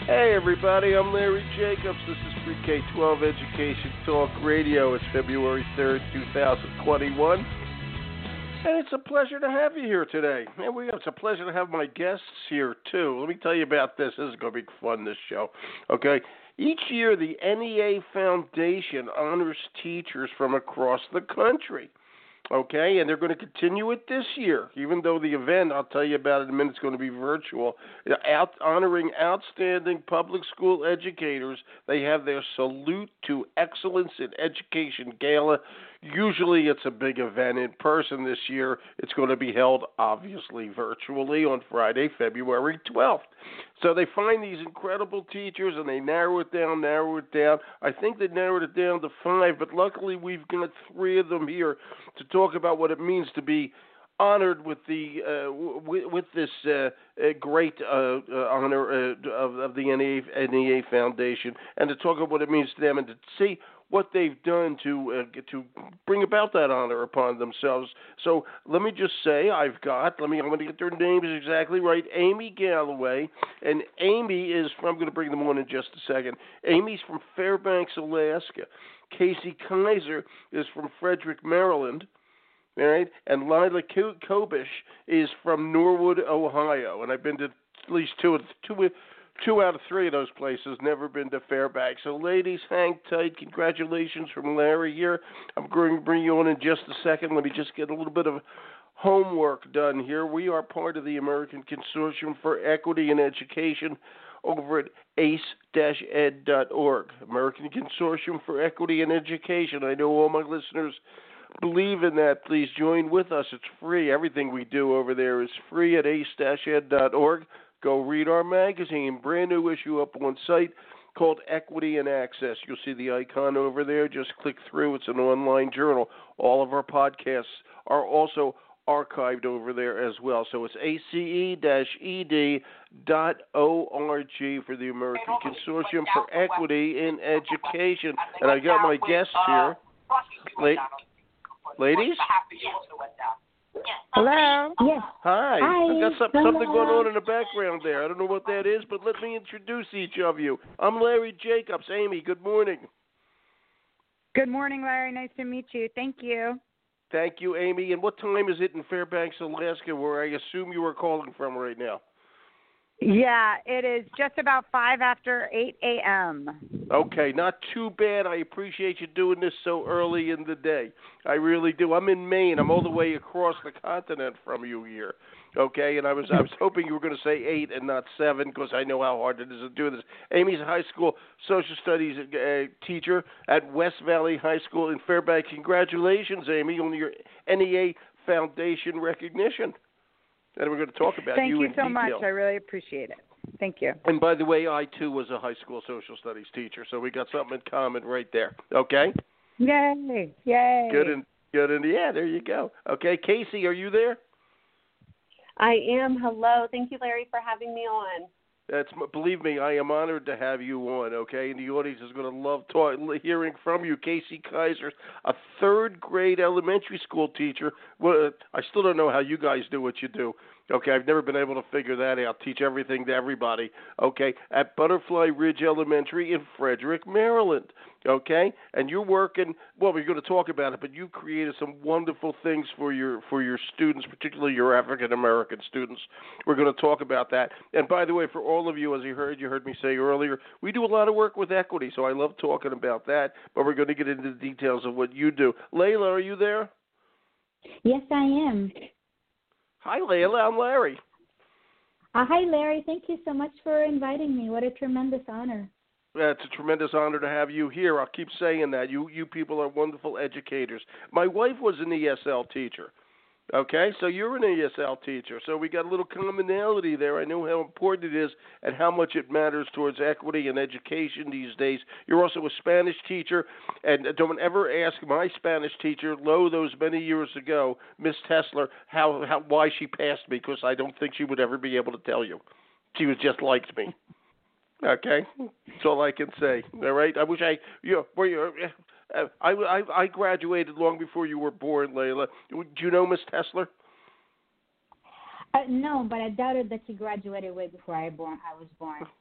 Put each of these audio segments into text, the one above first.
Hey everybody, I'm Larry Jacobs. This is Pre-K-12 Education Talk Radio. It's February 3rd, 2021. And it's a pleasure to have you here today. And it's a pleasure to have my guests here too. Let me tell you about this. This is going to be fun, this show. Okay? Each year, the NEA Foundation honors teachers from across the country. Okay, and they're going to continue it this year, even though the event, I'll tell you about it in a minute, is going to be virtual. Honoring outstanding public school educators, they have their Salute to Excellence in Education Gala. Usually it's a big event in person. This year it's going to be held, obviously, virtually on Friday, February 12th. So they find these incredible teachers and they narrow it down. I think they narrowed it down to 5, but luckily we've got 3 of them here to talk about what it means to be honored with the with this great honor of the NEA Foundation, and to talk about what it means to them and to see what they've done to bring about that honor upon themselves. So let me just say, I'm going to get their names exactly right. Amy Galloway, and Amy is from, I'm going to bring them on in just a second. Amy's from Fairbanks, Alaska. Casey Kaiser is from Frederick, Maryland. All right, and Lila Kobish is from Norwood, Ohio, and I've been to at least two out of 3 of those places. Never been to Fairbanks. So, ladies, hang tight. Congratulations from Larry here. I'm going to bring you on in just a second. Let me just get a little bit of homework done here. We are part of the American Consortium for Equity in Education over at ace-ed.org. American Consortium for Equity in Education. I know all my listeners believe in that. Please join with us. It's free. Everything we do over there is free at ace-ed.org. Go read our magazine, brand new issue up on site called Equity and Access. You'll see the icon over there. Just click through. It's an online journal. All of our podcasts are also archived over there as well. So it's ace-ed.org for the American Consortium for Equity in Education. And I got my guests here. Ladies? Hello? Yes. Hi. Hi. I've got something going on in the background there. I don't know what that is, but let me introduce each of you. I'm Larry Jacobs. Amy, good morning. Good morning, Larry. Nice to meet you. Thank you. Thank you, Amy. And what time is it in Fairbanks, Alaska, where I assume you are calling from right now? Yeah, it is just about 5 after 8 a.m. Okay, not too bad. I appreciate you doing this so early in the day. I really do. I'm in Maine. I'm all the way across the continent from you here. Okay, and I was hoping you were going to say 8 and not 7 because I know how hard it is to do this. Amy's a high school social studies teacher at West Valley High School in Fairbanks. Congratulations, Amy, on your NEA Foundation recognition. And we're going to talk about you in detail. Thank you so much. I really appreciate it. Thank you. And by the way, I, too, was a high school social studies teacher, so we got something in common right there. Okay? Yay. Yay. Good. Yeah, there you go. Okay, Casey, are you there? I am. Hello. Thank you, Larry, for having me on. Believe me, I am honored to have you on, okay? And the audience is going to love hearing from you. Casey Kaiser, a 3rd grade elementary school teacher. Well, I still don't know how you guys do what you do. Okay, I've never been able to figure that out. Teach everything to everybody. Okay, at Butterfly Ridge Elementary in Frederick, Maryland. Okay, and you're working. Well, we're going to talk about it, but you created some wonderful things for your students, particularly your African American students. We're going to talk about that. And by the way, for all of you, as you heard me say earlier, we do a lot of work with equity, so I love talking about that. But we're going to get into the details of what you do. Layla, are you there? Yes, I am. Hi, Layla. I'm Larry. Hi, Larry. Thank you so much for inviting me. What a tremendous honor. It's a tremendous honor to have you here. I'll keep saying that. You people are wonderful educators. My wife was an ESL teacher. Okay, so you're an ESL teacher, so we got a little commonality there. I know how important it is and how much it matters towards equity and education these days. You're also a Spanish teacher, and don't ever ask my Spanish teacher, those many years ago, Miss Tessler, why she passed me, because I don't think she would ever be able to tell you. She was just liked me. Okay, that's all I can say. All right, I wish I graduated long before you were born, Layla. Do you know Miss Tessler? No, but I doubted that you graduated way before I was born.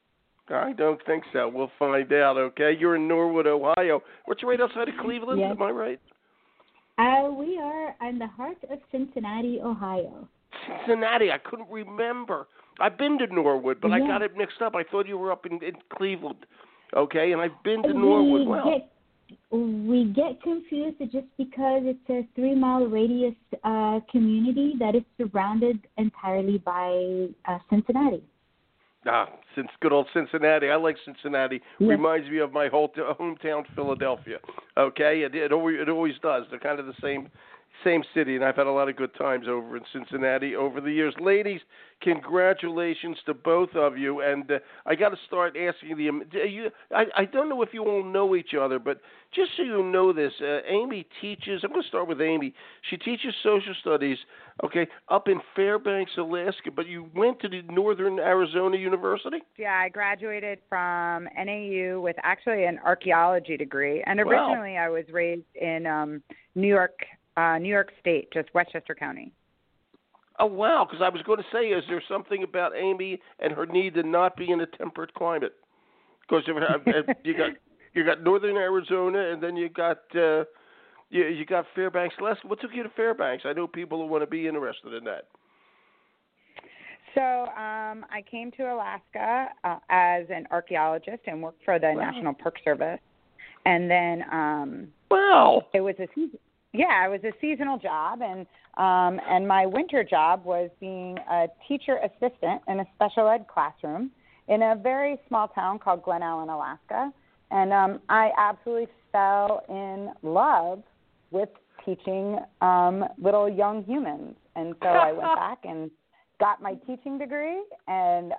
I don't think so. We'll find out, okay? You're in Norwood, Ohio. What's right outside of Cleveland? Yes. Am I right? We are in the heart of Cincinnati, Ohio. Cincinnati. I couldn't remember. I've been to Norwood, but I got it mixed up. I thought you were up in Cleveland, okay? And I've been to Norwood. We get confused just because it's a 3-mile radius community that is surrounded entirely by Cincinnati. Since good old Cincinnati. I like Cincinnati. Yes. Reminds me of my hometown, Philadelphia. Okay, it always does. They're kind of the same city, and I've had a lot of good times over in Cincinnati over the years. Ladies, congratulations to both of you. And I got to start asking I don't know if you all know each other, but just so you know this, Amy teaches. I'm going to start with Amy. She teaches social studies, okay, up in Fairbanks, Alaska. But you went to the Northern Arizona University? Yeah, I graduated from NAU with actually an archaeology degree, and originally I was raised in New York State, just Westchester County. Oh, wow, because I was going to say, is there something about Amy and her need to not be in a temperate climate? Because you got Northern Arizona, and then you got Fairbanks, Alaska. What took you to Fairbanks? I know people who want to be interested in that. So I came to Alaska as an archaeologist and worked for the National Park Service. And then it was a seasonal job, and my winter job was being a teacher assistant in a special ed classroom in a very small town called Glen Allen, Alaska. And I absolutely fell in love with teaching little young humans. And so I went back and got my teaching degree and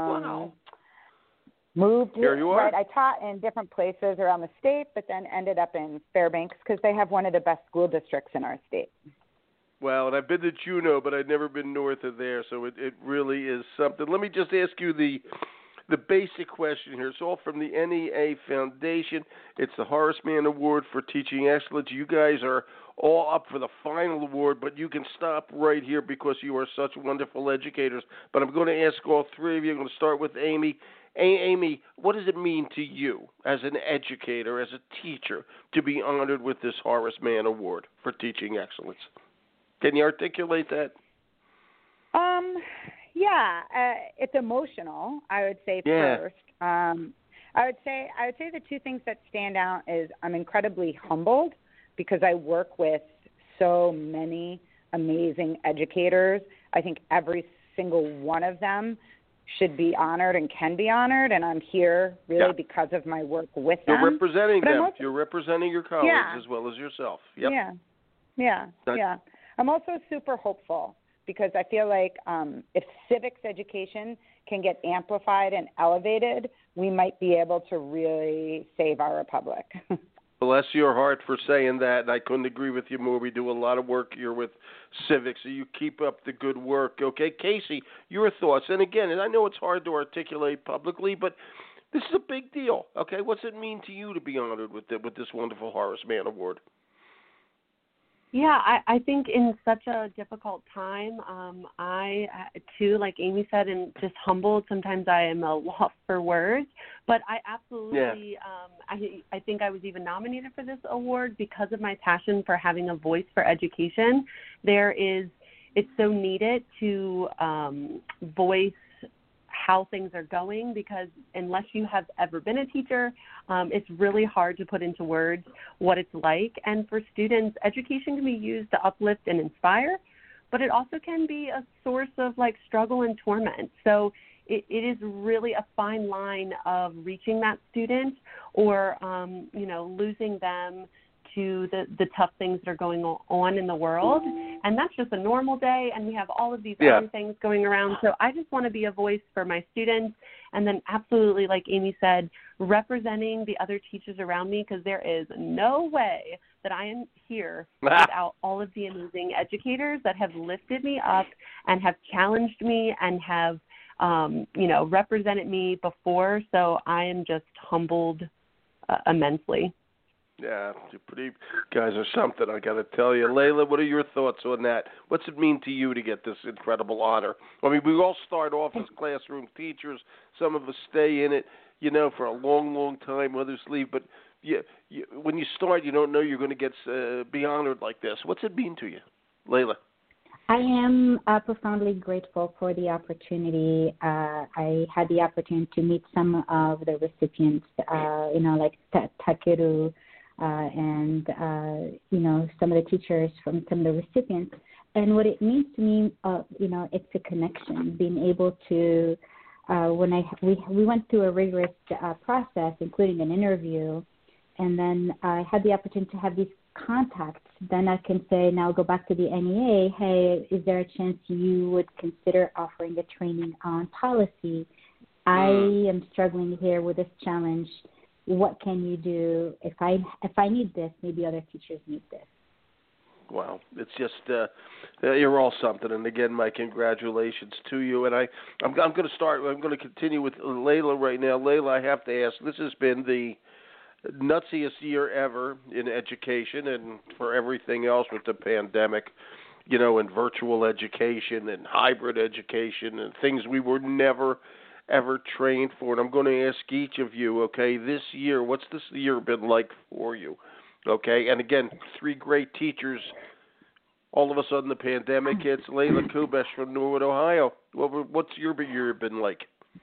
moved. Here you are. Right, I taught in different places around the state, but then ended up in Fairbanks because they have one of the best school districts in our state. Well, and I've been to Juneau, but I've never been north of there, so it really is something. Let me just ask you the basic question here. It's all from the NEA Foundation. It's the Horace Mann Award for Teaching Excellence. You guys are all up for the final award, but you can stop right here because you are such wonderful educators. But I'm going to ask all three of you. I'm going to start with Amy. Amy, what does it mean to you as an educator, as a teacher, to be honored with this Horace Mann Award for Teaching Excellence? Can you articulate that? It's emotional, I would say first. I would say the two things that stand out is I'm incredibly humbled because I work with so many amazing educators. I think every single one of them should be honored and can be honored, and I'm here really because of my work with them. You're representing them. You're representing your colleagues as well as yourself. Yep. Yeah. I'm also super hopeful because I feel like if civics education can get amplified and elevated, we might be able to really save our republic. Bless your heart for saying that, and I couldn't agree with you more. We do a lot of work here with civics, so you keep up the good work. Okay, Casey, your thoughts. And again, and I know it's hard to articulate publicly, but this is a big deal. Okay, what's it mean to you to be honored with this wonderful Horace Mann Award? Yeah, I think in such a difficult time, I, too, like Amy said, and just humbled. Sometimes I am a loss for words, but I absolutely, I think I was even nominated for this award because of my passion for having a voice for education. It's so needed to voice how things are going, because unless you have ever been a teacher, it's really hard to put into words what it's like. And for students, education can be used to uplift and inspire, but it also can be a source of struggle and torment. So it is really a fine line of reaching that student or, losing them to the tough things that are going on in the world. And that's just a normal day, and we have all of these other things going around. So I just want to be a voice for my students, and then absolutely, like Amy said, representing the other teachers around me, because there is no way that I am here without all of the amazing educators that have lifted me up and have challenged me and have, represented me before. So I am just humbled immensely. Yeah, you pretty guys are something, I got to tell you. Layla, what are your thoughts on that? What's it mean to you to get this incredible honor? I mean, we all start off as classroom teachers. Some of us stay in it, for a long, long time. Others leave. But when you start, you don't know you're going to get be honored like this. What's it mean to you, Layla? I am profoundly grateful for the opportunity. I had the opportunity to meet some of the recipients, like Takeru, and some of the teachers from some of the recipients. And what it means to me, it's a connection. Being able to, we went through a rigorous process, including an interview, and then I had the opportunity to have these contacts. Then I can say, now go back to the NEA, hey, is there a chance you would consider offering a training on policy? I am struggling here with this challenge. What can you do? If I need this, maybe other teachers need this. Wow, it's just you're all something. And again, my congratulations to you. And I'm going to continue with Layla right now. Layla, I have to ask. This has been the nutsiest year ever in education and for everything else with the pandemic, and virtual education and hybrid education and things we were never, ever trained for. And I'm going to ask each of you, okay, this year, what's this year been like for you? Okay, and again, 3 great teachers. All of a sudden the pandemic hits. Layla Kubesh from Norwood, Ohio. What's your year been like?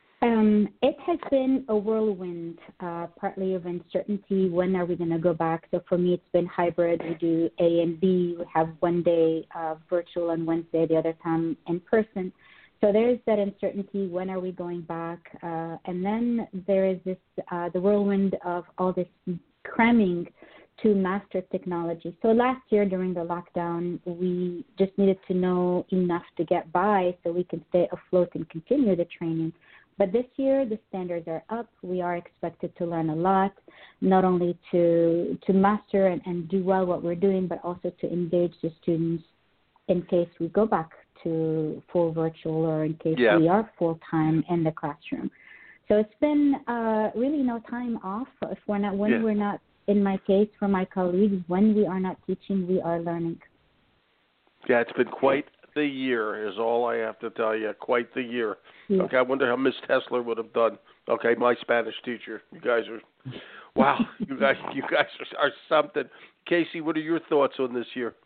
It has been a whirlwind, partly of uncertainty. When are we going to go back? So for me, it's been hybrid. We do A and B. We have one day virtual on Wednesday, the other time in person. So there's that uncertainty. When are we going back? And then there is this the whirlwind of all this cramming to master technology. So last year during the lockdown, we just needed to know enough to get by so we can stay afloat and continue the training. But this year, the standards are up. We are expected to learn a lot, not only to master and do well what we're doing, but also to engage the students in case we go back to full virtual or in case we are full-time in the classroom. So it's been really no time off. If we're not, we're not, in my case, for my colleagues, when we are not teaching, we are learning. Yeah, it's been quite the year is all I have to tell you. Quite the year. Yeah. Okay, I wonder how Miss Tesler would have done. Okay, my Spanish teacher. You guys are, wow. You guys are something. Casey, what are your thoughts on this year?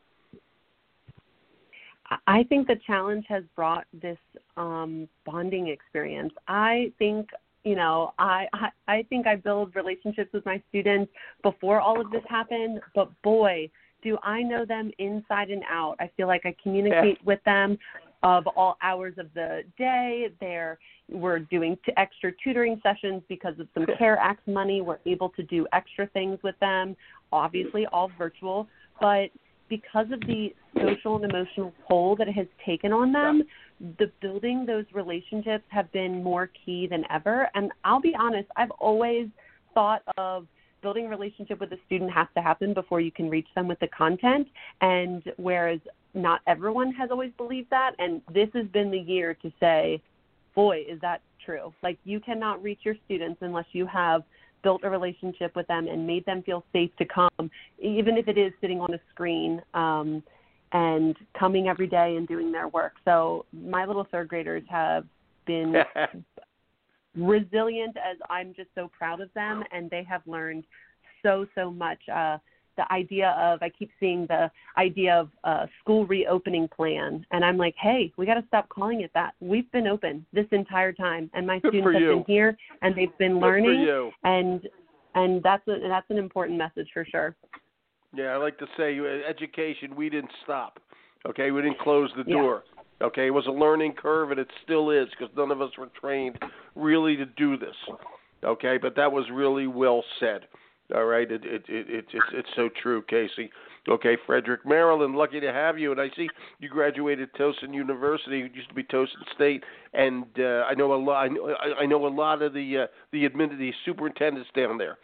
I think the challenge has brought this bonding experience. I think, I think I build relationships with my students before all of this happened, but boy, do I know them inside and out. I feel like I communicate with them of all hours of the day. We're doing extra tutoring sessions because of some CARE Act money. We're able to do extra things with them, obviously all virtual. But because of the social and emotional toll that it has taken on them, the building those relationships have been more key than ever. And I'll be honest, I've always thought of building a relationship with a student has to happen before you can reach them with the content. And whereas not everyone has always believed that, and this has been the year to say, boy, is that true. Like, you cannot reach your students unless you have built a relationship with them and made them feel safe to come, even if it is sitting on a screen and coming every day and doing their work. So my little third graders have been resilient, as I'm just so proud of them, and they have learned so much. The idea of, I keep seeing the idea of a school reopening plan, and I'm like, hey, we got to stop calling it that. We've been open this entire time, and my students have been here, and they've been learning, and that's an important message for sure. Yeah, I like to say, education, we didn't stop. Okay, we didn't close the door. Okay, it was a learning curve, and it still is, because none of us were trained really to do this. Okay, but that was really well said. All right, it's so true, Casey. Okay, Frederick, Maryland, lucky to have you. And I see you graduated Towson University. It used to be Towson State, and I know a lot. I know a lot of the superintendents down there.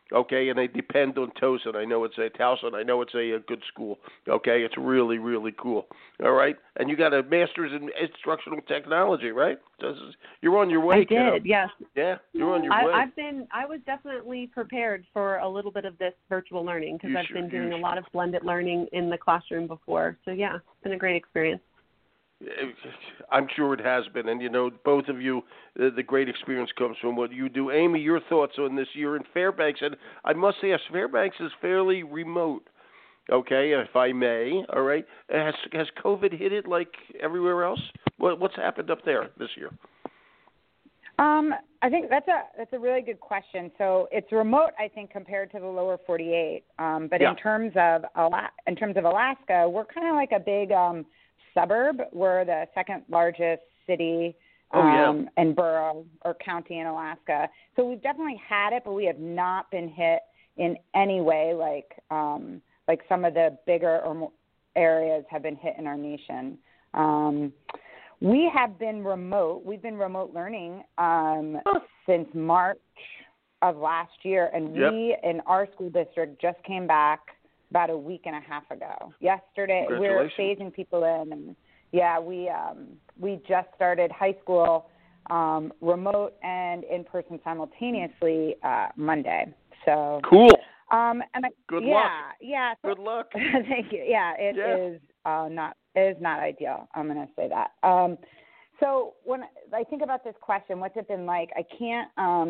Okay, and they depend on Towson. I know it's a Towson. I know it's a good school. Okay, it's really, really cool. All right, and you got a master's in instructional technology, right? You're on your way. I did, yes. Yeah, you're on your way. I was definitely prepared for a little bit of this virtual learning because I've been doing a lot of blended learning in the classroom before. So yeah, it's been a great experience. I'm sure it has been, and both of you, the great experience comes from what you do. Amy, your thoughts on this year in Fairbanks? And I must say, Fairbanks is fairly remote. Okay, if I may. All right, has COVID hit it like everywhere else? What's happened up there this year? I think that's a really good question. So it's remote, I think, compared to the lower 48. But in terms of Alaska, we're kind of like a big suburb. We're the second largest city and borough or county in Alaska. So we've definitely had it, but we have not been hit in any way like some of the bigger areas have been hit in our nation. We have been remote. We've been remote learning since March of last year, and we in our school district just came back about a week and a half ago. Yesterday, we're phasing people in, and we just started high school remote and in person simultaneously Monday. So cool. Good luck. Yeah. Good luck. Thank you. Yeah, it is not ideal. I'm going to say that. So when I think about this question, what's it been like? I can't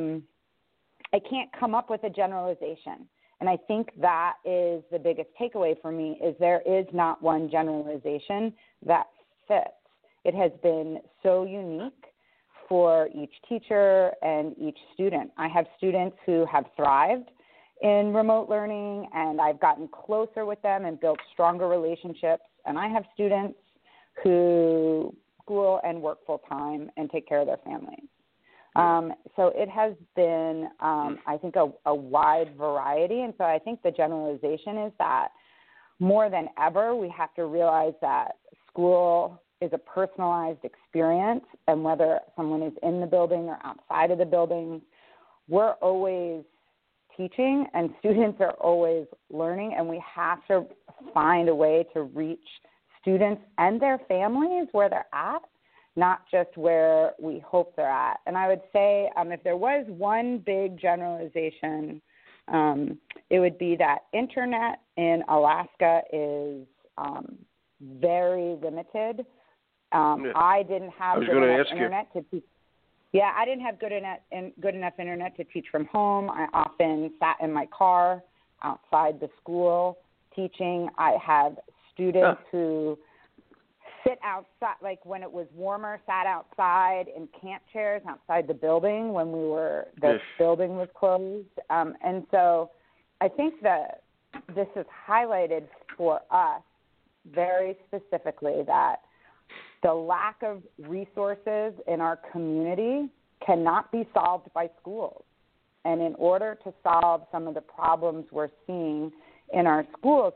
come up with a generalization. And I think that is the biggest takeaway for me is there is not one generalization that fits. It has been so unique for each teacher and each student. I have students who have thrived in remote learning, and I've gotten closer with them and built stronger relationships. And I have students who school and work full time and take care of their families. So it has been, I think, a wide variety. And so I think the generalization is that more than ever, we have to realize that school is a personalized experience. And whether someone is in the building or outside of the building, we're always teaching and students are always learning. And we have to find a way to reach students and their families where they're at, not just where we hope they're at. And I would say if there was one big generalization, it would be that internet in Alaska is very limited. I didn't have good enough internet to teach. Yeah, I didn't have good enough internet to teach from home. I often sat in my car outside the school teaching. I have students who sit outside, like when it was warmer, sat outside in camp chairs outside the building when the building was closed. And so I think that this is highlighted for us very specifically that the lack of resources in our community cannot be solved by schools. And in order to solve some of the problems we're seeing in our schools,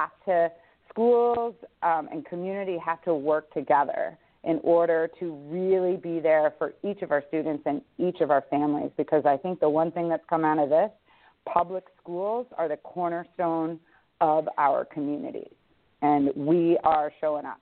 schools and community have to work together in order to really be there for each of our students and each of our families. Because I think the one thing that's come out of this, public schools are the cornerstone of our communities, and we are showing up.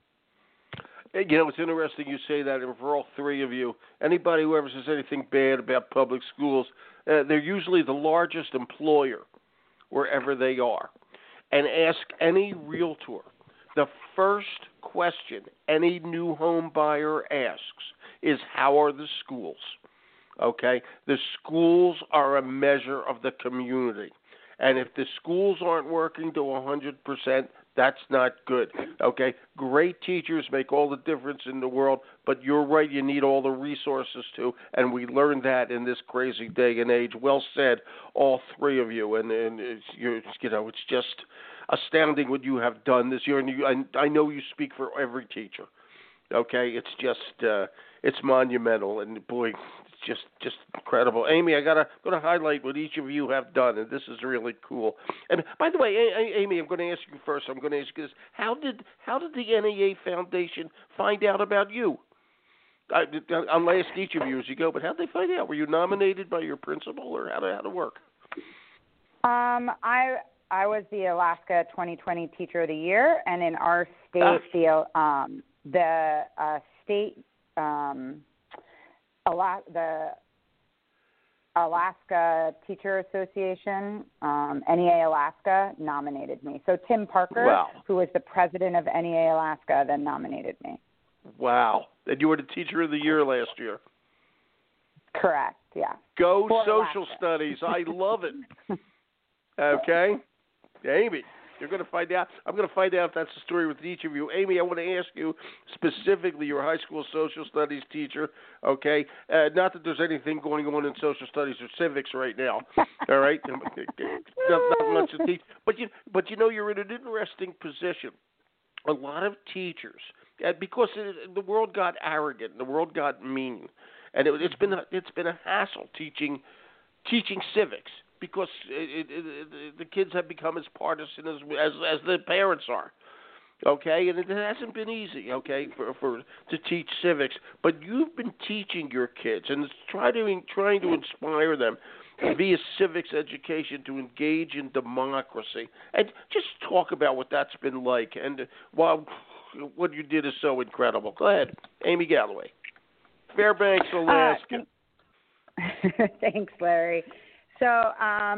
It's interesting you say that, and for all three of you, anybody who ever says anything bad about public schools, they're usually the largest employer wherever they are. And ask any realtor, the first question any new home buyer asks is, how are the schools? Okay? The schools are a measure of the community. And if the schools aren't working to 100%, that's not good. Okay? Great teachers make all the difference in the world, but you're right, you need all the resources too, and we learned that in this crazy day and age. Well said, all three of you, and it's just astounding what you have done this year, and I know you speak for every teacher. Okay? It's just it's monumental, and boy, it's just incredible. Amy, I'm going to highlight what each of you have done, and this is really cool. And by the way, Amy, I'm going to ask you first. I'm going to ask you this: How did the NEA Foundation find out about you? I'll ask each of you as you go, but how did they find out? Were you nominated by your principal, or how did it work? I was the Alaska 2020 Teacher of the Year, and in our state, the Alaska Teacher Association, NEA Alaska, nominated me. So Tim Parker, who was the president of NEA Alaska, then nominated me. Wow. And you were the Teacher of the Year last year. Correct, yeah. Go For social Alaska. studies. I love it. Okay? Amy, you're going to find out. I'm going to find out if that's the story with each of you. Amy, I want to ask you specifically, your high school social studies teacher, okay? Not that there's anything going on in social studies or civics right now, all right? not much to teach. But you know, you're in an interesting position. A lot of teachers, because the world got arrogant, the world got mean, and it's been a hassle teaching civics. Because the kids have become as partisan as the parents are, okay? And it hasn't been easy, okay, for to teach civics. But you've been teaching your kids and trying to inspire them via civics education to engage in democracy. And just talk about what that's been like. And what you did is so incredible. Go ahead, Amy Galloway, Fairbanks, Alaska. Thanks, Larry. So,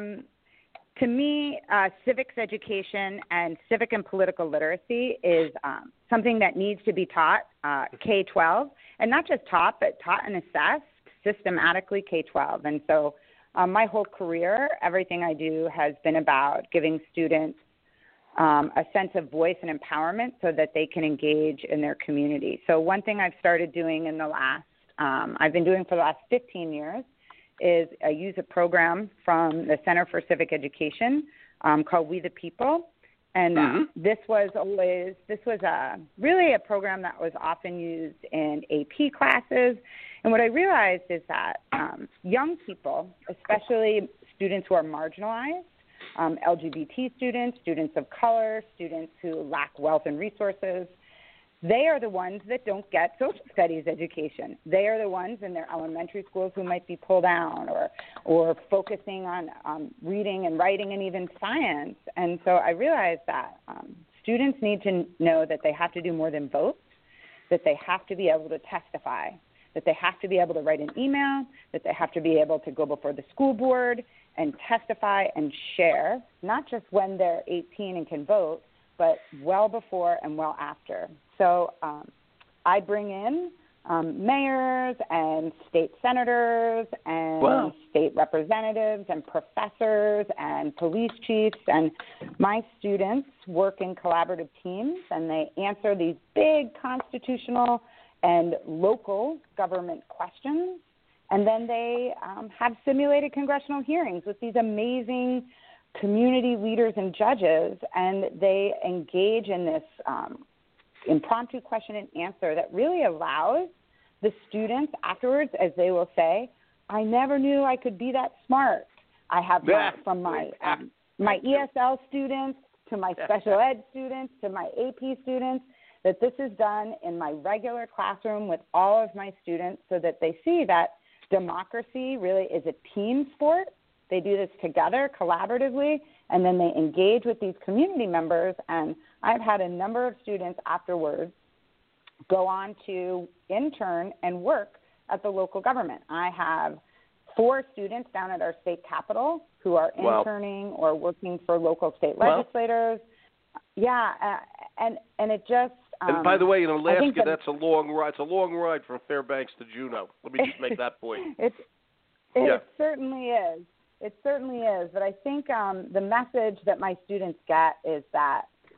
to me, civics education and civic and political literacy is something that needs to be taught K-12, and not just taught, but taught and assessed systematically K-12. And so my whole career, everything I do has been about giving students a sense of voice and empowerment so that they can engage in their community. So one thing I've started doing in the last, I've been doing for the last 15 years, is I use a program from the Center for Civic Education called We the People. And this was really a program that was often used in AP classes. And what I realized is that young people, especially students who are marginalized, LGBT students, students of color, students who lack wealth and resources, they are the ones that don't get social studies education. They are the ones in their elementary schools who might be pulled down or focusing on reading and writing and even science. And so I realized that students need to know that they have to do more than vote, that they have to be able to testify, that they have to be able to write an email, that they have to be able to go before the school board and testify and share, not just when they're 18 and can vote, but well before and well after. So I bring in mayors and state senators and state representatives and professors and police chiefs, and my students work in collaborative teams, and they answer these big constitutional and local government questions, and then they have simulated congressional hearings with these amazing community leaders and judges, and they engage in this impromptu question and answer that really allows the students afterwards, as they will say, I never knew I could be that smart. I have from my ESL students to my special ed students to my AP students, that this is done in my regular classroom with all of my students so that they see that democracy really is a team sport. They do this together, collaboratively, and then they engage with these community members. And I've had a number of students afterwards go on to intern and work at the local government. I have 4 students down at our state capitol who are interning or working for local state legislators. And it just and by the way, in Alaska, that's a long ride. It's a long ride from Fairbanks to Juneau. Let me just make that point. It certainly is. It certainly is. But I think the message that my students get is that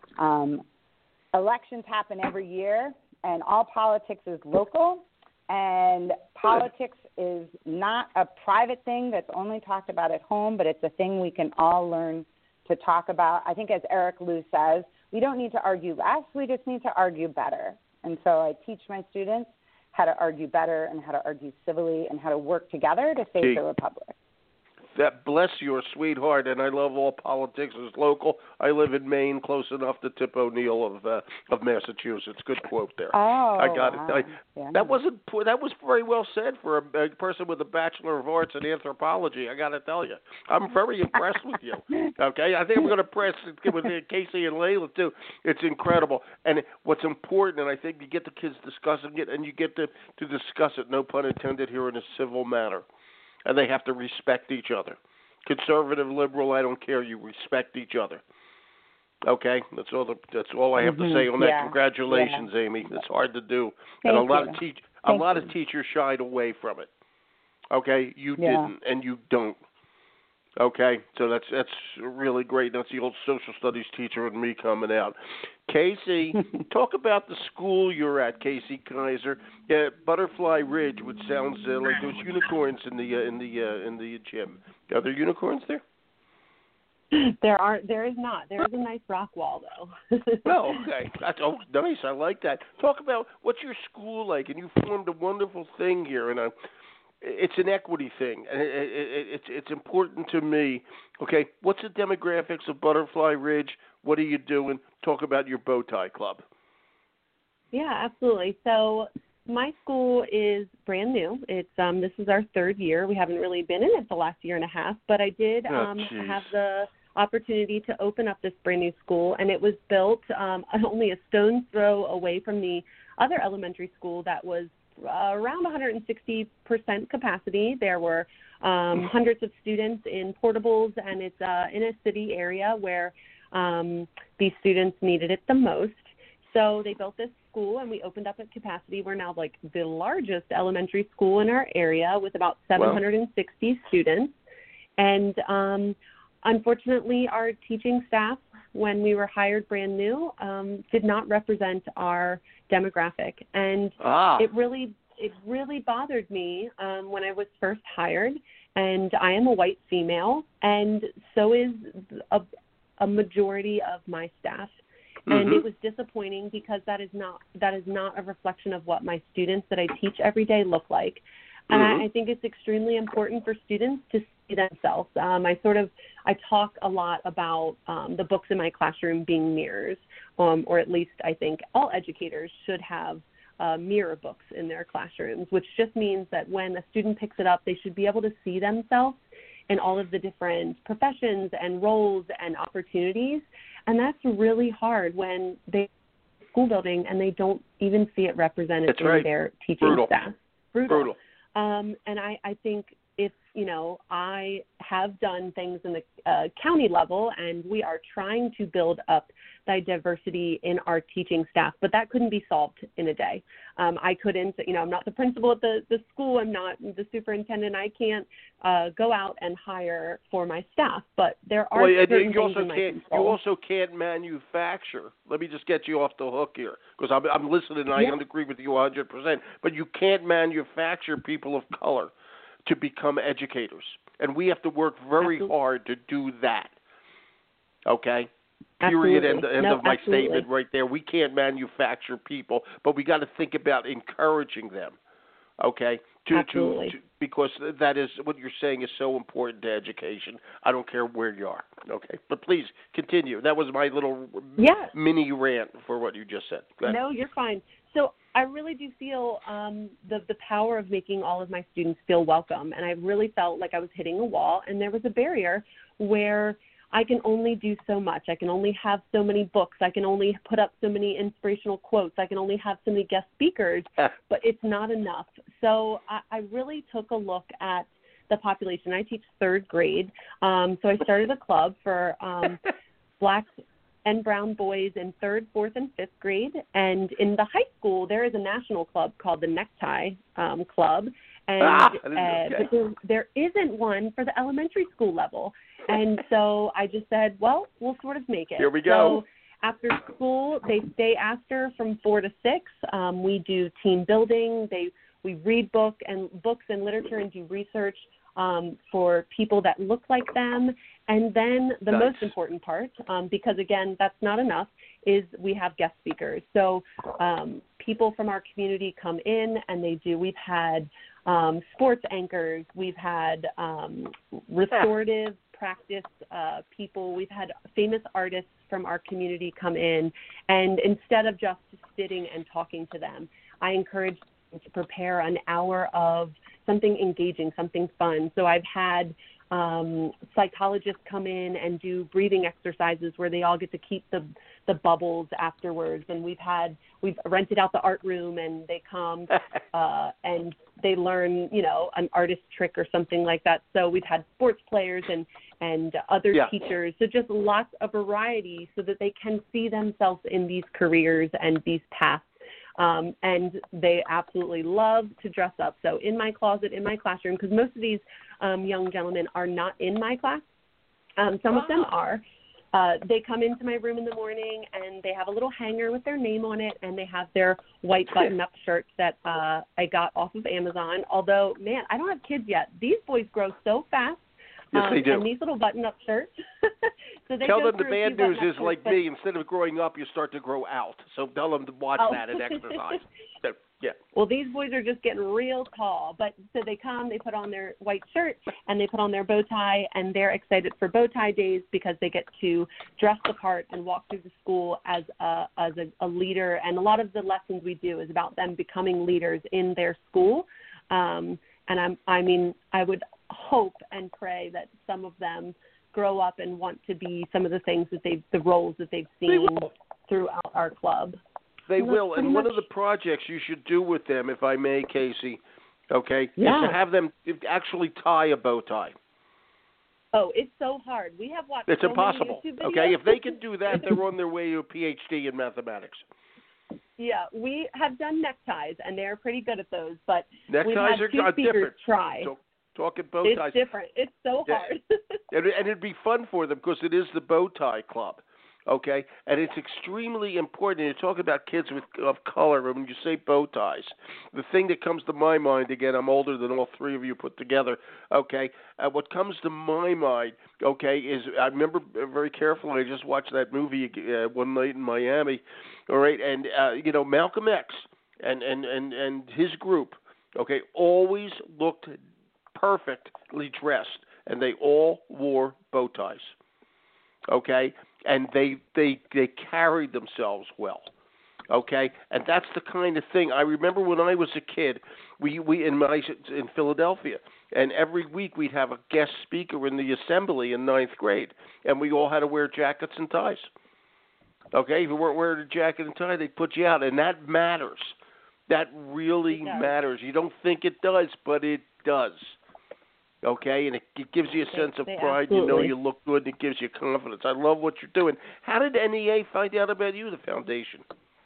elections happen every year, and all politics is local, and politics is not a private thing that's only talked about at home, but it's a thing we can all learn to talk about. I think, as Eric Liu says, we don't need to argue less, we just need to argue better. And so I teach my students how to argue better and how to argue civilly and how to work together to save the republic. That bless your sweetheart, and I love all politics. It's local. I live in Maine, close enough to Tip O'Neill of Massachusetts. Good quote there. Oh, I got wow. it. That was very well said for a person with a Bachelor of Arts in Anthropology. I got to tell you, I'm very impressed with you. Okay, I think we're going to press with Casey and Layla too. It's incredible, and what's important, and I think you get the kids discussing it, and you get to discuss it, no pun intended here, in a civil manner. And they have to respect each other. Conservative, liberal, I don't care. You respect each other. Okay, that's all I have to say on that. Yeah. Congratulations, Amy. It's hard to do, Thank and you. a lot of teachers shied away from it. Okay, you didn't, and you don't. Okay, so that's really great. That's the old social studies teacher and me coming out. Casey, talk about the school you're at, Casey Kaiser. Yeah, Butterfly Ridge, which sounds like those unicorns in the gym. Are there unicorns there? There is not. There is a nice rock wall, though. Oh, okay. That's nice. I like that. Talk about what's your school like, and you formed a wonderful thing here, and it's an equity thing, and it's important to me. Okay, what's the demographics of Butterfly Ridge? What are you doing? Talk about your bow tie club. Yeah, absolutely. So my school is brand new. It's this is our third year. We haven't really been in it the last year and a half, but I did have the opportunity to open up this brand new school, and it was built only a stone's throw away from the other elementary school that was around 160% capacity. There were hundreds of students in portables, and it's in a city area where these students needed it the most. So they built this school, and we opened up at capacity. We're now like the largest elementary school in our area with about 760 students. And unfortunately, our teaching staff, when we were hired brand new, did not represent our demographic. And it really bothered me when I was first hired. And I am a white female, and so is a majority of my staff. And it was disappointing because that is not a reflection of what my students that I teach every day look like. And I think it's extremely important for students to see themselves. I talk a lot about the books in my classroom being mirrors, or at least I think all educators should have mirror books in their classrooms, which just means that when a student picks it up, they should be able to see themselves in all of the different professions and roles and opportunities. And that's really hard when they're in a school building and they don't even see it represented in their teaching staff. Brutal. And I think if, I have done things in the county level, and we are trying to build up the diversity in our teaching staff, but that couldn't be solved in a day. I couldn't, I'm not the principal at the school. I'm not the superintendent. I can't go out and hire for my staff, but there are certain things in my control. You also can't manufacture. Let me just get you off the hook here, because I'm listening and I agree with you 100%, but you can't manufacture people of color to become educators. And we have to work very hard to do that. Okay? Period. End of my statement right there. We can't manufacture people, but we got to think about encouraging them. Okay? Because that is what you're saying is so important to education. I don't care where you are. Okay? But please continue. That was my little mini rant for what you just said. No, you're fine. So I really do feel the power of making all of my students feel welcome. And I really felt like I was hitting a wall, and there was a barrier where I can only do so much. I can only have so many books. I can only put up so many inspirational quotes. I can only have so many guest speakers, but it's not enough. So I really took a look at the population. I teach third grade. So I started a club for Black and brown boys in third, fourth, and fifth grade. And in the high school, there is a national club called the Necktie Club. And but there isn't one for the elementary school level. And so I just said, well, we'll sort of make it. Here we go. So after school, they stay after from 4 to 6. We do team building. We read books and literature and do research for people that look like them. And then the most important part, because, again, that's not enough, is we have guest speakers. So people from our community come in and we've had sports anchors, we've had restorative practice people, we've had famous artists from our community come in, and instead of just sitting and talking to them, I encourage them to prepare an hour of something engaging, something fun. So I've had psychologists come in and do breathing exercises where they all get to keep the bubbles afterwards. And we've rented out the art room, and they come and they learn, an artist trick or something like that. So we've had sports players and other teachers. So just lots of variety so that they can see themselves in these careers and these paths. And they absolutely love to dress up. So in my closet, in my classroom, because most of these young gentlemen are not in my class. Some of them are. They come into my room in the morning, and they have a little hanger with their name on it, and they have their white button-up shirts that I got off of Amazon. Although, man, I don't have kids yet. These boys grow so fast. Yes, they do. And these little button-up shirts. So they tell them the bad news is, like me, instead of growing up, you start to grow out. So tell them to watch that and exercise. Yeah. Well, these boys are just getting real tall. But so they come, they put on their white shirt, and they put on their bow tie, and they're excited for bow tie days because they get to dress the part and walk through the school as a leader. And a lot of the lessons we do is about them becoming leaders in their school. And I would hope and pray that some of them grow up and want to be some of the things that the roles that they've seen throughout our club. They will. And one of the projects you should do with them, if I may, Casey, okay, is to have them actually tie a bow tie. Oh, it's so hard. We have watched It's so impossible. many YouTube videos. Okay, if they can do that, they're on their way to a PhD in mathematics. Yeah, we have done neckties, and they're pretty good at those. But neckties we've had two different. Try. Talking bow ties. It's different. It's so hard. And it'd be fun for them because it is the bow tie club, okay? And it's extremely important. And you're talking about kids of color. When you say bow ties, the thing that comes to my mind, again, I'm older than all three of you put together, okay? What comes to my mind, okay, is I remember very carefully, I just watched that movie one night in Miami, all right? And, Malcolm X and his group, okay, always looked perfectly dressed, and they all wore bow ties, okay, and they carried themselves well, okay, and that's the kind of thing. I remember when I was a kid, we in Philadelphia, and every week we'd have a guest speaker in the assembly in 9th grade, and we all had to wear jackets and ties, okay. If you weren't wearing a jacket and tie, they'd put you out, and that matters. That really matters. You don't think it does, but it does. Okay, and it gives you a sense of pride. Absolutely. You know you look good, and it gives you confidence. I love what you're doing. How did NEA find out about you, the foundation?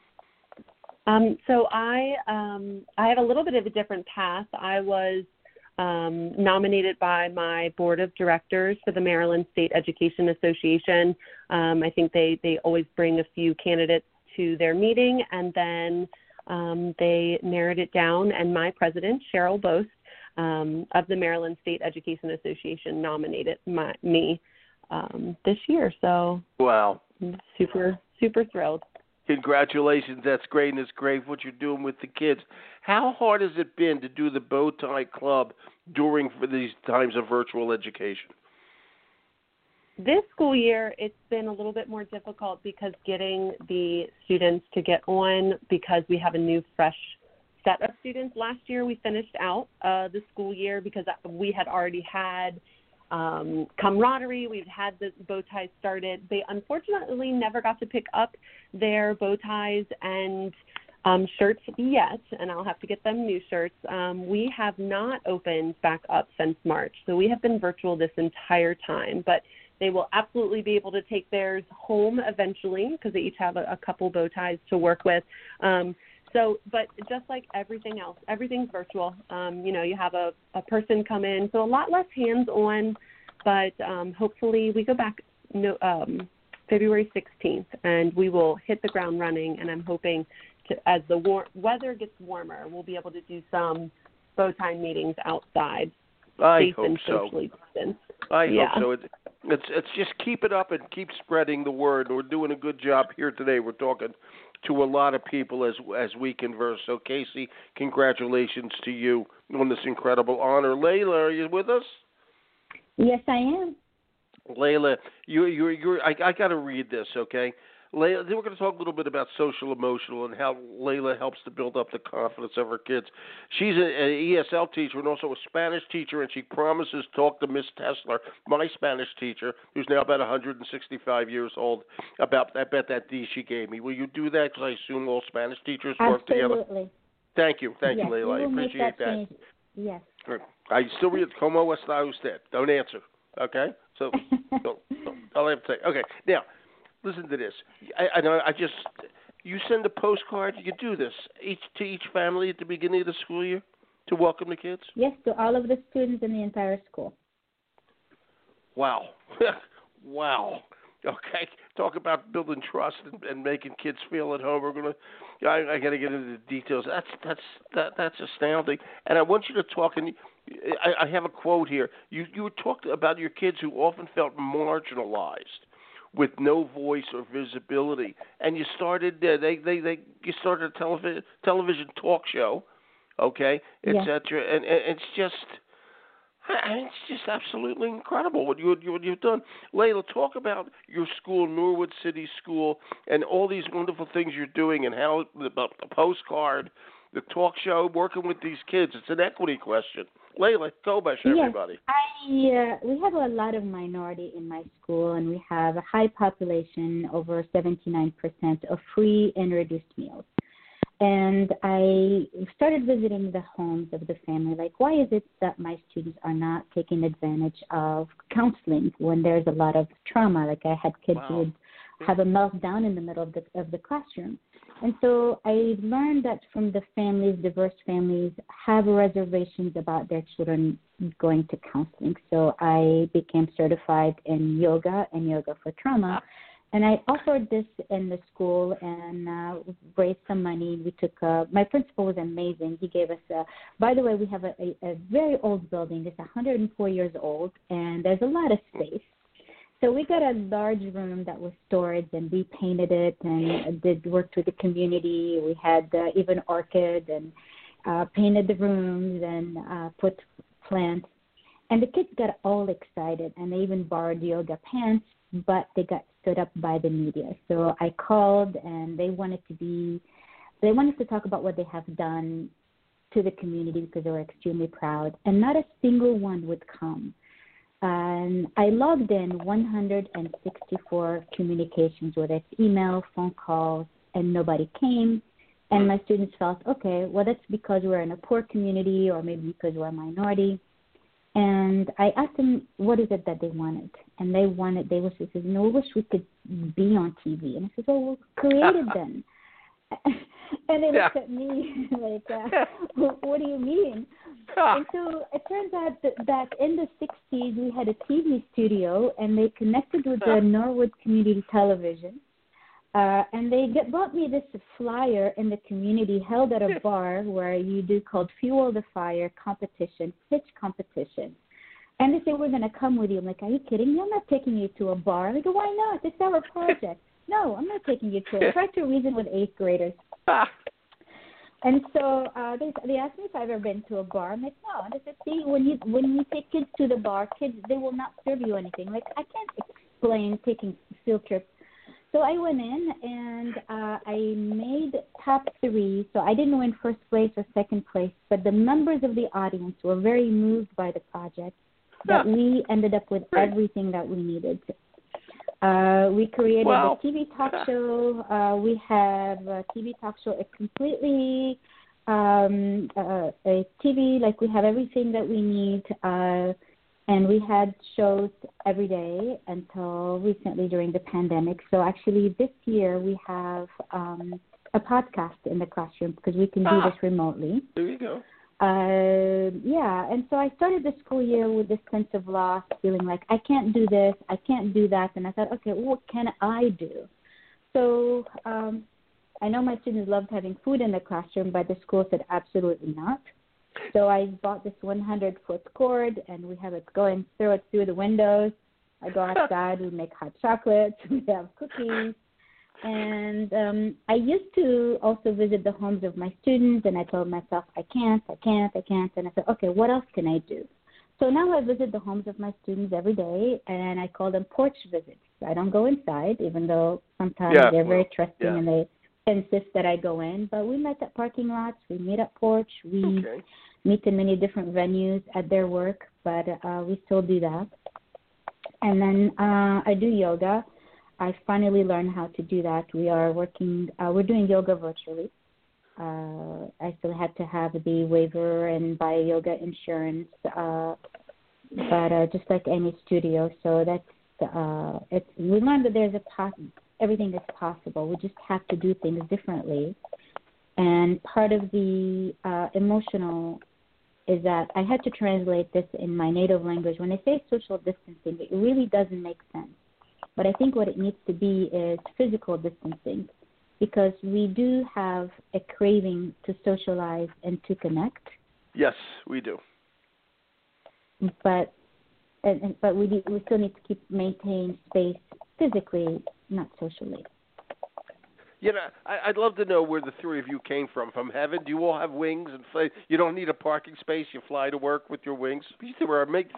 So I have a little bit of a different path. I was nominated by my board of directors for the Maryland State Education Association. I think they always bring a few candidates to their meeting, and then they narrowed it down, and my president, Cheryl Bost, of the Maryland State Education Association, nominated me this year. So wow, I'm super, super thrilled. Congratulations. That's great, and it's great what you're doing with the kids. How hard has it been to do the Bow Tie Club during these times of virtual education? This school year, it's been a little bit more difficult because getting the students to get on, because we have a new, fresh set of students. Last year, we finished out the school year because we had already had camaraderie. We've had the bow ties started. They unfortunately never got to pick up their bow ties and shirts yet, and I'll have to get them new shirts. We have not opened back up since March, so we have been virtual this entire time, but they will absolutely be able to take theirs home eventually because they each have a couple bow ties to work with. But just like everything else, everything's virtual. You have a person come in, so a lot less hands-on, but hopefully we go back February 16th, and we will hit the ground running, and I'm hoping as the weather gets warmer, we'll be able to do some bow tie meetings outside. safe and socially distanced. I hope so. It's just keep it up and keep spreading the word. We're doing a good job here today. We're talking to a lot of people as we converse. So, Casey, congratulations to you on this incredible honor. Layla, are you with us? Yes, I am. Layla, I got to read this, okay? Layla, then we're going to talk a little bit about social emotional and how Layla helps to build up the confidence of her kids. She's an ESL teacher and also a Spanish teacher, and she promises to talk to Miss Tesler, my Spanish teacher, who's now about 165 years old, about that D she gave me. Will you do that? Because I assume all Spanish teachers work together. Absolutely. Thank you, Layla. I appreciate that. Yes. I still read como está usted. Don't answer. Okay? So, I'll have to say. Okay, now, listen to this. You send a postcard. You do this to each family at the beginning of the school year to welcome the kids? Yes, to all of the students in the entire school. Wow. Wow. Okay, talk about building trust and making kids feel at home. I got to get into the details. That's astounding. And I want you to talk. And I have a quote here. You talked about your kids who often felt marginalized, with no voice or visibility, and you started. You started a television talk show, okay, etc. And it's just. It's just absolutely incredible what you've done. Layla, talk about your school, Norwood City School, and all these wonderful things you're doing, and how the postcard, the talk show, working with these kids. It's an equity question. Layla, go by everybody. We have a lot of minority in my school, and we have a high population, over 79% of free and reduced meals. And I started visiting the homes of the family, like, why is it that my students are not taking advantage of counseling when there's a lot of trauma? Like, I had kids who would have a meltdown in the middle of the classroom. And so I learned that from the families, diverse families have reservations about their children going to counseling. So I became certified in yoga and yoga for trauma. And I offered this in the school and raised some money. We took my principal was amazing. He gave us by the way, we have a very old building. It's 104 years old, and there's a lot of space. So we got a large room that was storage, and we painted it and worked with the community. We had even orchid and painted the rooms and put plants. And the kids got all excited, and they even borrowed yoga pants, but they got stood up by the media. So I called, and they wanted to talk about what they have done to the community because they were extremely proud, and not a single one would come. And I logged in 164 communications, whether it's email, phone calls, and nobody came. And my students felt, okay, well, that's because we're in a poor community, or maybe because we're a minority. And I asked them, what is it that they wanted? And they said, we wish we could be on TV. And I said, well, create it then. And they looked at me like, what do you mean? And so it turns out that in the 60s, we had a TV studio, and they connected with the Norwood Community Television. And they brought me this flyer in the community held at a bar where you do called Fuel the Fire competition, pitch competition. And they say, we're going to come with you. I'm like, are you kidding me? I'm not taking you to a bar. I go, why not? It's our project. No, I'm not taking you to it. I tried to reason with 8th graders. And so they asked me if I've ever been to a bar. I'm like, no. And they said, see, when you take kids to the bar, kids, they will not serve you anything. Like, I can't explain taking field trips. So I went in, and I made top 3. So I didn't win first place or second place, but the members of the audience were very moved by the project that we ended up with everything that we needed. We created a TV talk show. We have a TV talk show. It's completely a TV, like we have everything that we need. And we had shows every day until recently during the pandemic. So actually this year we have a podcast in the classroom because we can do this remotely. There you go. And so I started the school year with this sense of loss, feeling like I can't do this, I can't do that. And I thought, okay, what can I do? So I know my students loved having food in the classroom, but the school said absolutely not. So I bought this 100-foot cord, and we have it going, throw it through the windows. I go outside, we make hot chocolates, we have cookies. And I used to also visit the homes of my students, and I told myself, I can't. And I said, okay, what else can I do? So now I visit the homes of my students every day, and I call them porch visits. I don't go inside, even though sometimes they're very trusting and they insist that I go in. But we met at parking lots. We meet at porch. We meet in many different venues at their work, but we still do that. And then I do yoga. I finally learned how to do that. We are working, we're doing yoga virtually. I still had to have the waiver and buy yoga insurance, but just like any studio. So that's, we learned that there's everything is possible. We just have to do things differently. And part of the emotional is that I had to translate this in my native language. When I say social distancing, it really doesn't make sense. But I think what it needs to be is physical distancing, because we do have a craving to socialize and to connect. Yes, we do. But we still need to maintain space physically, not socially. You know, I'd love to know where the three of you came from heaven. Do you all have wings and fly? You don't need a parking space. You fly to work with your wings. You three are amazing.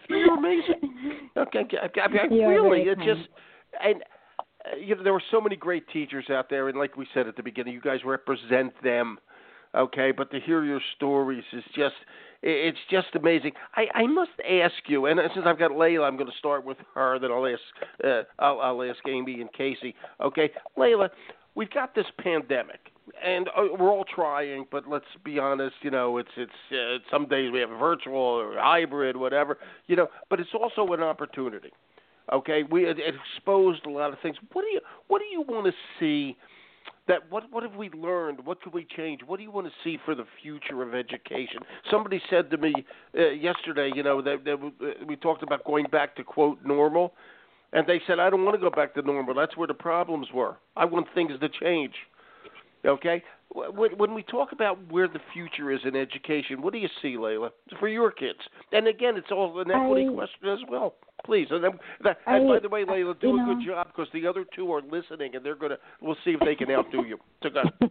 Okay, really, it just and you know, there were so many great teachers out there, and like we said at the beginning, you guys represent them. Okay, but to hear your stories is it's just amazing. I must ask you, and since I've got Layla, I'm going to start with her. Then I'll ask Amy and Casey. Okay, Layla, we've got this pandemic, and we're all trying. But let's be honest, you know, it's some days we have virtual or hybrid, whatever, you know. But it's also an opportunity. Okay, it exposed a lot of things. What do you want to see? What have we learned? What could we change? What do you want to see for the future of education? Somebody said to me yesterday, you know, that we talked about going back to, quote, normal, and they said, I don't want to go back to normal. That's where the problems were. I want things to change. Okay? When we talk about where the future is in education, what do you see, Layla, for your kids? And again, it's all an equity question as well. Please. And by the way, Layla, do a good job, because the other two are listening, and we'll see if they can outdo you. So go ahead.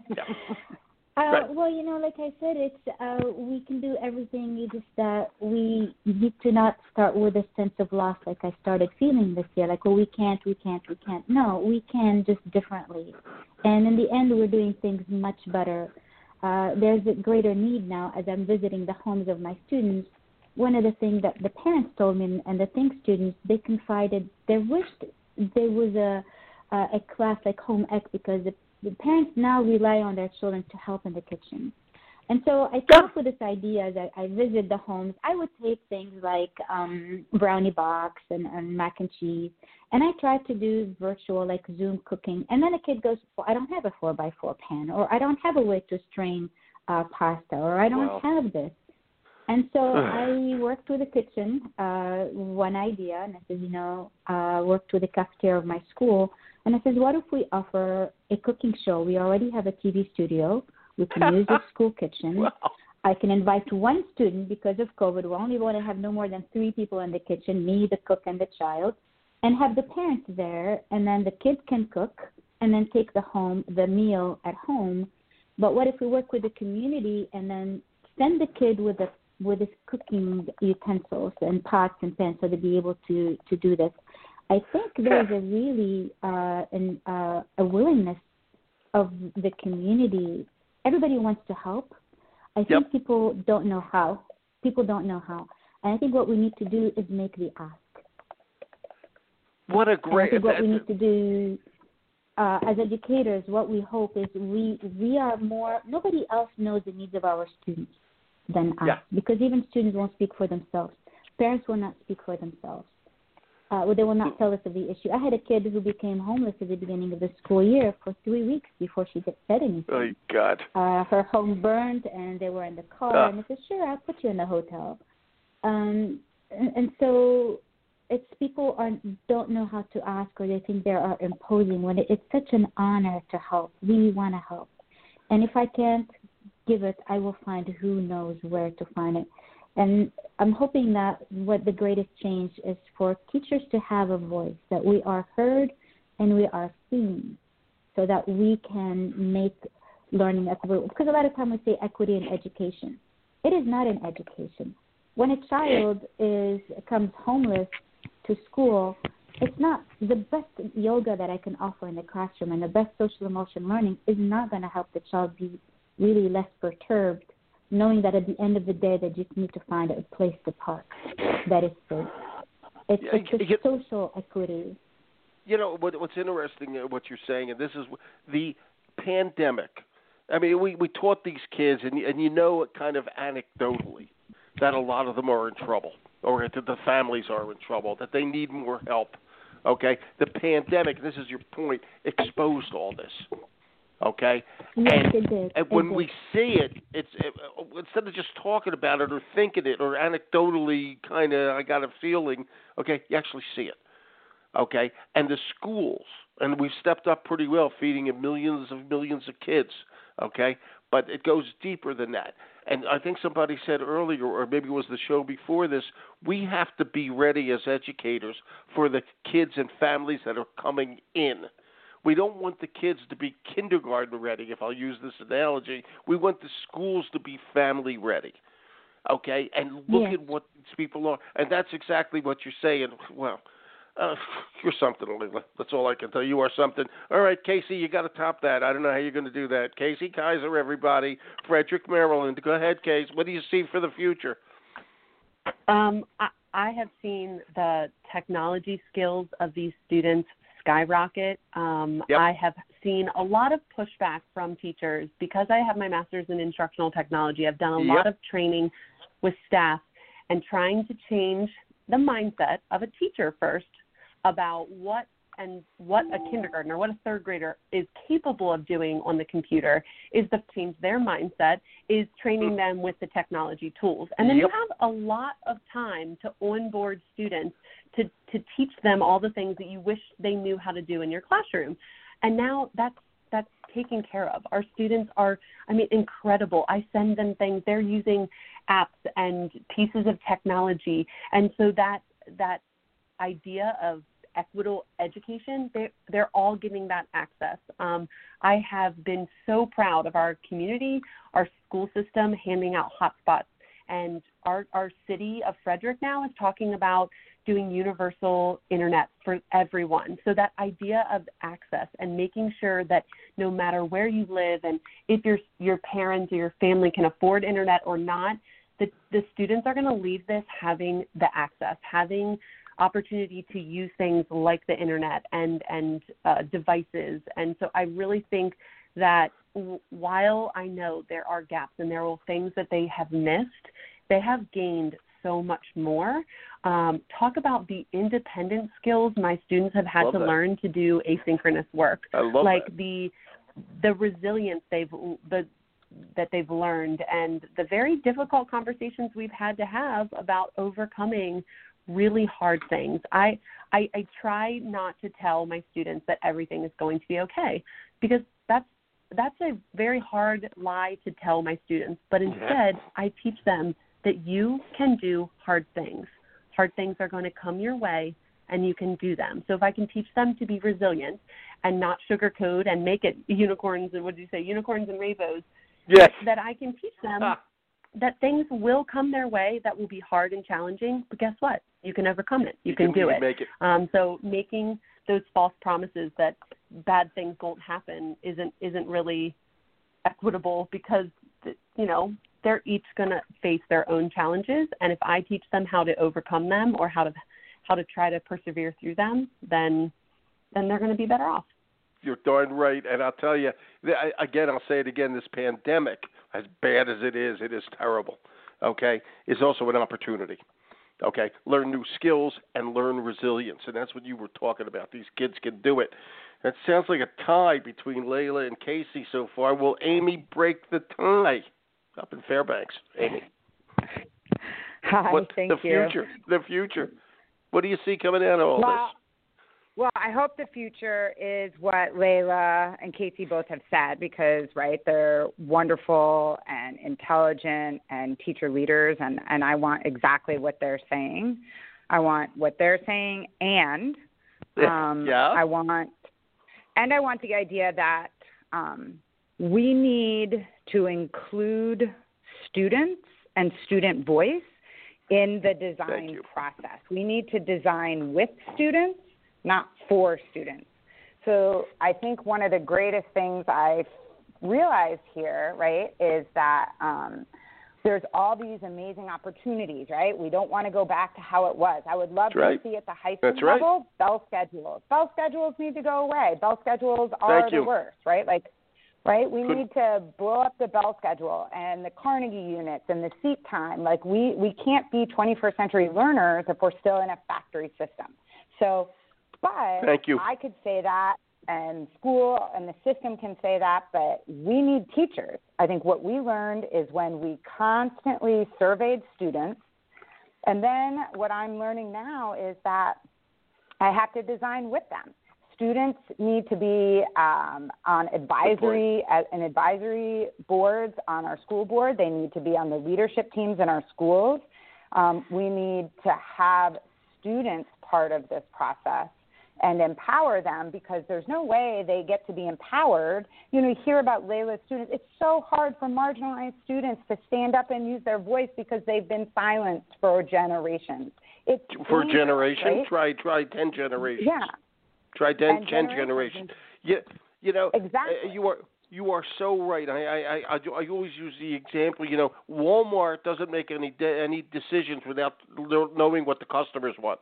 Yeah. Well, you know, like I said, it's we can do everything. You just we need to not start with a sense of loss like I started feeling this year. Like, well, we can't. No, we can, just differently. And in the end, we're doing things much better. There's a greater need now as I'm visiting the homes of my students. One of the things that the parents told me, and the Think students, they confided, they wished there was a class like home ec, because the parents now rely on their children to help in the kitchen. And so I came up with this idea that I visit the homes. I would take things like brownie box and mac and cheese, and I tried to do virtual, like Zoom cooking. And then a kid goes, well, I don't have a 4x4 pan, or I don't have a way to strain pasta, or I don't have this. And so I worked with the kitchen, one idea, and I said, you know, worked with the cafeteria of my school. And I said, what if we offer a cooking show? We already have a TV studio. We can use the school kitchen. Wow. I can invite one student because of COVID. We only want to have no more than 3 people in the kitchen, me, the cook, and the child, and have the parents there. And then the kids can cook and then take the meal at home. But what if we work with the community and then send the kid with his cooking utensils and pots and pans so to be able to do this? I think there's a really a willingness of the community. Everybody wants to help. I think people don't know how. And I think what we need to do is make the ask. What a great... I think what we need to do as educators, what we hope is we are more... Nobody else knows the needs of our students than us, because even students won't speak for themselves. Parents will not speak for themselves. They will not tell us of the issue. I had a kid who became homeless at the beginning of the school year for 3 weeks before she said anything. Oh, God. Her home burned, and they were in the car, and I said, sure, I'll put you in the hotel. And so it's people don't know how to ask, or they think they are imposing, when it's such an honor to help. We want to help. And if I can't give it, I will find who knows where to find it. And I'm hoping that what the greatest change is for teachers to have a voice, that we are heard and we are seen, so that we can make learning equitable. Because a lot of times we say equity in education. It is not in education. When a child comes homeless to school, it's not the best yoga that I can offer in the classroom, and the best social emotion learning is not going to help the child be really less perturbed, knowing that at the end of the day they just need to find a place to park that is safe. It's a social equity. You know, what's interesting, what you're saying, and this is the pandemic. I mean, we taught these kids, and you know kind of anecdotally that a lot of them are in trouble, or that the families are in trouble, that they need more help. Okay? The pandemic, this is your point, exposed all this. Okay? Yes, it did. And when we see it, instead of just talking about it or thinking it or anecdotally kind of, I got a feeling, okay, you actually see it. Okay? And the schools, and we've stepped up pretty well, feeding millions of kids. Okay? But it goes deeper than that. And I think somebody said earlier, or maybe it was the show before this, we have to be ready as educators for the kids and families that are coming in. We don't want the kids to be kindergarten ready, if I'll use this analogy. We want the schools to be family ready. Okay? And look at what these people are. And that's exactly what you're saying. Well, you're something, Leila. That's all I can tell you. You are something. All right, Casey, you got to top that. I don't know how you're going to do that. Casey Kaiser, everybody. Frederick, Maryland. Go ahead, Case. What do you see for the future? I have seen the technology skills of these students skyrocket. I have seen a lot of pushback from teachers because I have my master's in instructional technology. I've done a lot of training with staff and trying to change the mindset of a teacher first about what a kindergartner, what a third grader is capable of doing on the computer is to change their mindset, is training them with the technology tools. And then you have a lot of time to onboard students to teach them all the things that you wish they knew how to do in your classroom. And now that's taken care of. Our students are, incredible. I send them things. They're using apps and pieces of technology. And so that idea of equitable education, they're all getting that access. I have been so proud of our community, our school system handing out hotspots. And our city of Frederick now is talking about doing universal internet for everyone. So that idea of access and making sure that no matter where you live and if your parents or your family can afford internet or not, the students are going to leave this having the access, having opportunity to use things like the internet and devices. And so I really think that while I know there are gaps and there are things that they have missed, they have gained so much more. Talk about the independent skills my students have had to learn to do asynchronous work. I love that. The resilience that they've learned and the very difficult conversations we've had to have about overcoming really hard things. I try not to tell my students that everything is going to be okay, because that's a very hard lie to tell my students. But instead, I teach them that you can do hard things. Hard things are going to come your way, and you can do them. So if I can teach them to be resilient and not sugarcoat and make it unicorns and unicorns and rainbows, that I can teach them that things will come their way that will be hard and challenging, but guess what? You can overcome it. You can do it. Make it. So making those false promises that bad things won't happen isn't really equitable, because they're each going to face their own challenges, and if I teach them how to overcome them or how to try to persevere through them, then they're going to be better off. You're darn right. And I'll tell you, again, I'll say it again, this pandemic, as bad as it is terrible, okay, is also an opportunity, okay? Learn new skills and learn resilience, and that's what you were talking about. These kids can do it. It sounds like a tie between Leila and Casey so far. Will Amy break the tie up in Fairbanks? Amy. Hi, thank you. The future. What do you see coming out of all this? Well, I hope the future is what Layla and Casey both have said because, right, they're wonderful and intelligent and teacher leaders, and I want exactly what they're saying. I want what they're saying, and I want the idea that we need to include students and student voice in the design process. We need to design with students, not for students. So I think one of the greatest things I've realized here, right, is that there's all these amazing opportunities, right? We don't want to go back to how it was. I would love to see at the high school level, bell schedules. Bell schedules need to go away. Bell schedules are the worst, right? We need to blow up the bell schedule and the Carnegie units and the seat time. Like we can't be 21st century learners if we're still in a factory system. So, but I could say that, and school and the system can say that, but we need teachers. I think what we learned is when we constantly surveyed students, and then what I'm learning now is that I have to design with them. Students need to be on advisory boards on our school board. They need to be on the leadership teams in our schools. We need to have students part of this process and empower them, because there's no way they get to be empowered. You know, you hear about Layla's students. It's so hard for marginalized students to stand up and use their voice because they've been silenced for generations. It's for generations, right? try 10 generations. Yeah. Try 10 generations. Yeah, you know, exactly. You are so right. I always use the example. You know, Walmart doesn't make any decisions without knowing what the customers want.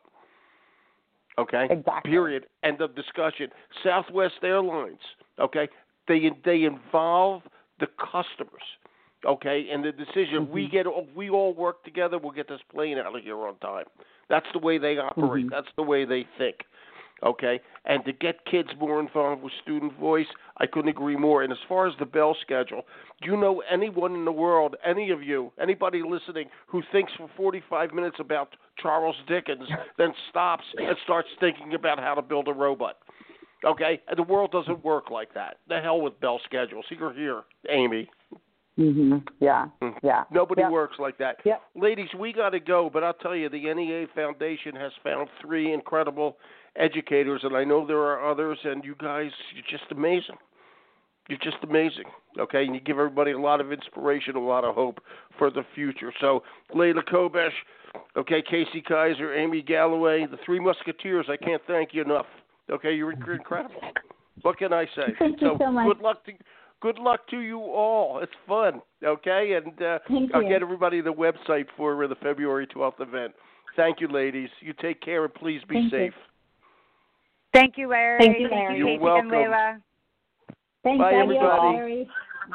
Okay. Exactly. Period. End of discussion. Southwest Airlines. Okay. They involve the customers. Okay, and the decision we all work together, we'll get this plane out of here on time. That's the way they operate. That's the way they think. Okay, and to get kids more involved with student voice, I couldn't agree more. And as far as the bell schedule, do you know anyone in the world, any of you, anybody listening, who thinks for 45 minutes about Charles Dickens, then stops and starts thinking about how to build a robot? Okay, and the world doesn't work like that. The hell with bell schedules. You're here, Amy. Yeah. Nobody works like that. Yep. Ladies, we got to go, but I'll tell you, the NEA Foundation has found 3 incredible educators, and I know there are others, and you guys, you're just amazing. You're just amazing, okay? And you give everybody a lot of inspiration, a lot of hope for the future. So, Layla Kobesh, okay, Casey Kaiser, Amy Galloway, the 3 Musketeers, I can't thank you enough. Okay, you're incredible. What can I say? Thank you so much. Good luck to you all. It's fun, okay? And I'll get everybody the website for the February 12th event. Thank you, ladies. You take care, and please be safe. Thank you, Larry. Thank you, Larry. You're Casey welcome. and Layla. Thanks, Bye, everybody. Larry.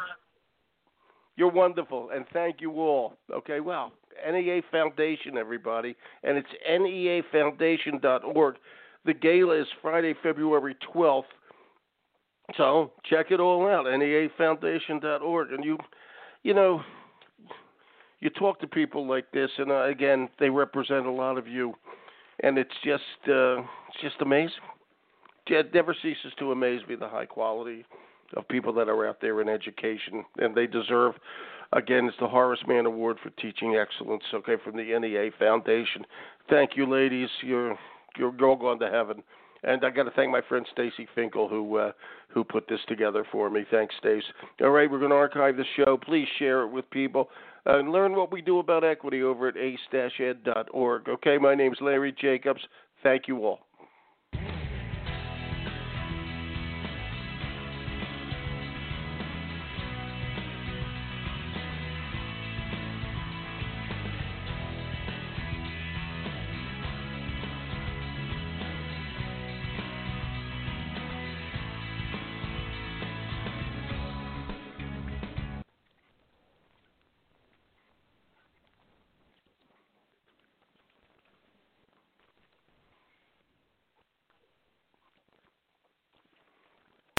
You're wonderful, and thank you all. Okay, well, NEA Foundation, everybody, and it's neafoundation.org. The gala is Friday, February 12th. So check it all out, neafoundation.org. And you know, you talk to people like this, and again, they represent a lot of you, and it's just amazing. It never ceases to amaze me, the high quality of people that are out there in education, and they deserve. Again, it's the Horace Mann Award for Teaching Excellence. Okay, from the NEA Foundation. Thank you, ladies. You're all going to heaven. And I got to thank my friend Stacy Finkel who put this together for me. Thanks, Stace. All right, we're going to archive the show. Please share it with people and learn what we do about equity over at ace-ed.org. Okay, my name's Larry Jacobs. Thank you all.